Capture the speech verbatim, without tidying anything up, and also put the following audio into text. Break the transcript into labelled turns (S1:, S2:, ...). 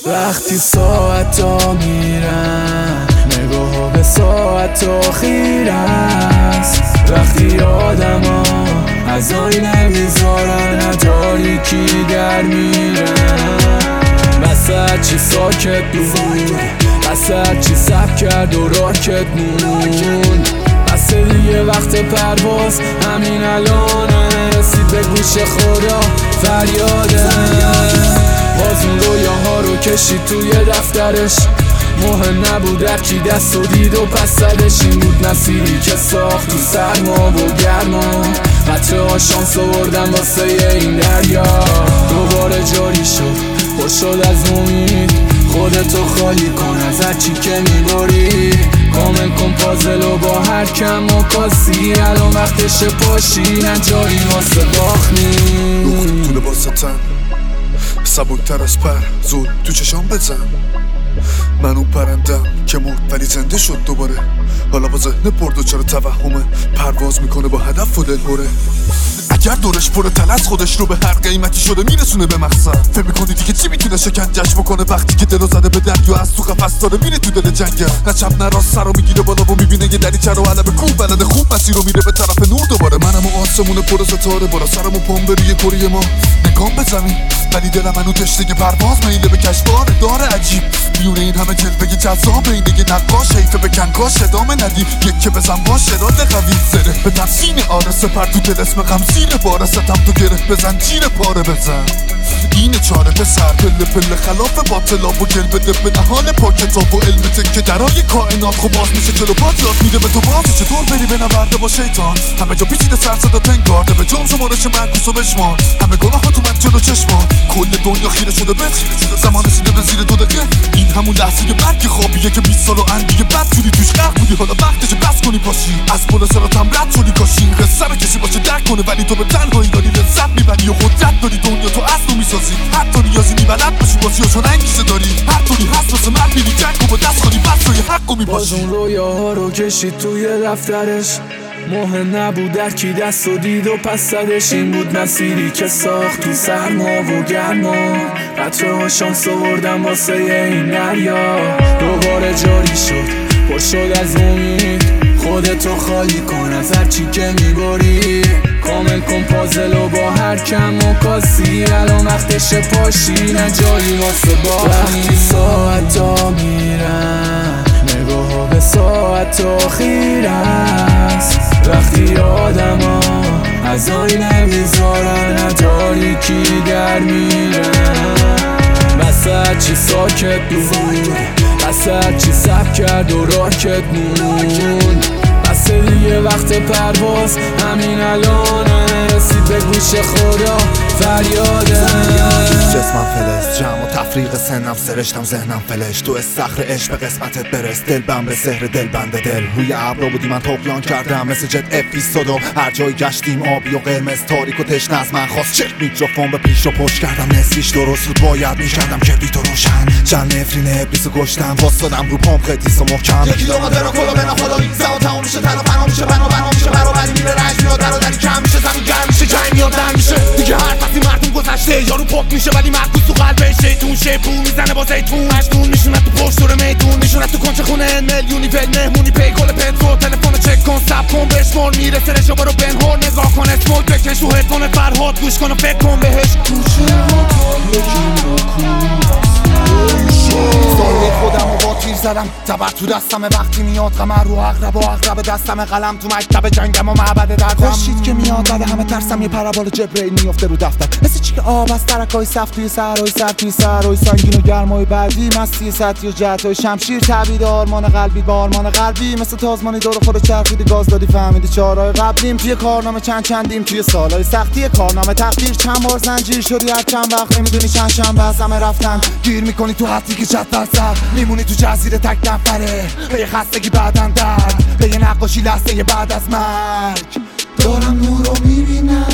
S1: وقتی ساعت ها میرن نگاه ها به ساعت ها خیره است. وقتی آدم ها از آینه میذارن تاریکی در میرن. بس هرچی ساکت بود، بس هرچی سب کرد و راکت مون. بس دیگه وقت پرواز همین الانه، رسید به گوش خدا فریاده. باز اون رویاها رو کشید توی دفترش، مهم نبود هرکی دست و دید و پس زدش. این بود مسیری که ساخت تو سرما و گرما، قطره ها شانس آوردن واسه این دریا. دوباره جاری شد پر شد از امید، خودتو خالی کن از هرچی که میبری. کامل کن پازلو با هر کم و کاسی، الان وقتش پاشی نه جایی واسه باخنی.
S2: روخ تو لباس تن سبکتر از پر، زود تو چشام بزن. من اون پرندم که مرد ولی زنده شد دوباره. حالا با ذهن برد و چرا توهمه، پرواز میکنه با هدف و دل بره. اگر دورش پر تلس خودش رو به هر قیمتی شده میرسونه به مقصد. فکر میکنی دیگه چی میتونه شکنجش بکنه وقتی که دلو زده به دریا از تو قفس داره میره تو دل جنگل. نه چپ نه راست سرو میگیره بالا و میبینه یه دریچه رو علب کوه بلده خوب مسیر رو میره به طرف نور دوباره. منم و آسمون پر ستاره بالا سرمو پام بریه کره ما نگام به زمین، ولی دلم منو تشنه پرواز میله به کشفاره داره عجیب. میونه این همه جلوه جذاب اینه یه نقاش حیفه به کنکاش ادامه ندی. یک که بزن باشه راده قوی زره به تفسین آره سپر تو دل اسم غم زیر باره ستم تو گره بزن جیر پاره بزن. اینه چاره پسر پله پله خلاف باطلاب و گل بده به نهان پا کتاب و علم تکه درای کائنات. خب باز میشه جلو پات یاد میده به تو بازی چطور بری به نورده با شیطان. همه جا پیچیده سر صدا تنگارده به جام شمارش معکوس و بشمار. همه گناه ها تو من جلو چشمان، کل دنیا خیره شده به زمان رسیده به زیر دو دقیقه. این همون لحظه برگ خوابیه که بیست سال و اندیه بد جوری توش غرق بودی، حالا وقتشه بس کنی پاشی از پل سراتم رد شدی. کاشی این قصه رو کسی باشه درک کنه، ولی تو به تنهایی داری لذت میبری و قدرت داری دنیا تو اصل میسازی. حتی نیازی نیملت باشی بازی چون انگیزه داری. هر طوری هست واسه من میری جنگ و با دست خالی بس روی حق و میپاشی.
S1: باز اون رویاها رو کشید توی دفترش، مهم نبود هرکی دست و دید و پس زدش. این بود مسیری که ساخت تو سرما و گرما، قطره ها شانس آوردن واسه این دریا. دوباره جاری شد پر شد از امید، خودتو خالی کن از هرچی که میبری. کامل کن پازلو با هر کم و کاسی، الان وقتش پاشی نه جایی واسه باخنی. وقتی ساعت ها میرن نگاه ها به ساعت ها خیره است. وقتی آدم ها از آینه میذارن تاریکی در میرن. بس هرچی ساکت بود، بس هرچی سب کرد و راکت مون. بس دیگه وقت پرواز همین الانه، رسید به گوش خدا فریاده.
S3: جسمم فلز جمع و تفریق سنم سرشتم ذهنم فلش. تو استخر عشق به قسمتت برس، دل بم به سحر دل بند دل. روی ابرا بودی من طغیان کردم مثل جت اپیزودو. هر جای گشتیم آبی و قرمز تاریک و تشنه از من خواست چک میکروفون به پیش رو پشت کردم. نصفیش درست بود باید میکردم کبریت و روشن. چند نفرین ابلیس و گشتم واسدم رو پامپ قدیس و محکم.
S4: یکی دو ما درو کلا بنا خدایی زمان تمام میشه تنها پناه میشه بنا بنا میشه برابری میره رنج میاد برادری کم میشه زمین گرم میشه جنگ میاد در میشه دیگه. هر فصلی مردم گذشته یارو پاک میشه ولی مرکوز تو قلبش شیطون شیپور میزنه با زیتون. مجنون میشونه تو پشت دور میدون میشونه تو کنچه خونه میلیونی ول مهمونی پی گل پترو. تلفن چک کن ساب کن بشمار میرسه رشو برو بنهار. نگاه کن اسمول بکش رو هدفون فرهاد گوش کن و فکر کن بهش.
S1: گوشه ها تا یکی رو
S4: سالی خودم و با تیر زدم تبر تو دستم وقتی میاد قمر رو اقرب و اقرب دستم قلم تو مکتب جنگم و معبد دردم. خوشید که میاد بعد همه ترسم یه پرابال جبرئیل میفته رو دفتر مثل چی که آب از ترکای صف توی صحرای سر توی صحرای سنگین و گرمای بعدی مستی سطحی و جهتای شمشیر تعبید آرمان قلبی با آرمان قلبی مثل تازمانی دور خود چرخیدی گاز دادی فهمیدی چهارای قبلیم. توی کارنامه چند چندیم توی سالای سختی کارنامه تقدیر چند بار زنجیر شدی هر چند وقت نمیدونی چند شنبه از همه رفتن. گیر میکنی تو حتی که چت در سر میمونی تو جزیره تک نفره به یه خستگی بعدن درد به یه نقاشی لحظه بعد از مرگ.
S1: دارم نور رو میبینم